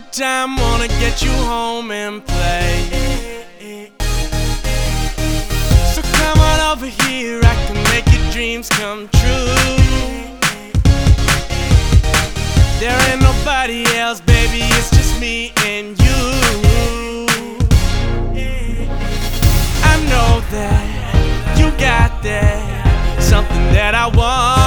Summertime, wanna get you home and play. So come on over here, I can make your dreams come true. There ain't nobody else, baby, it's just me and you. I know that you got that, something that I want.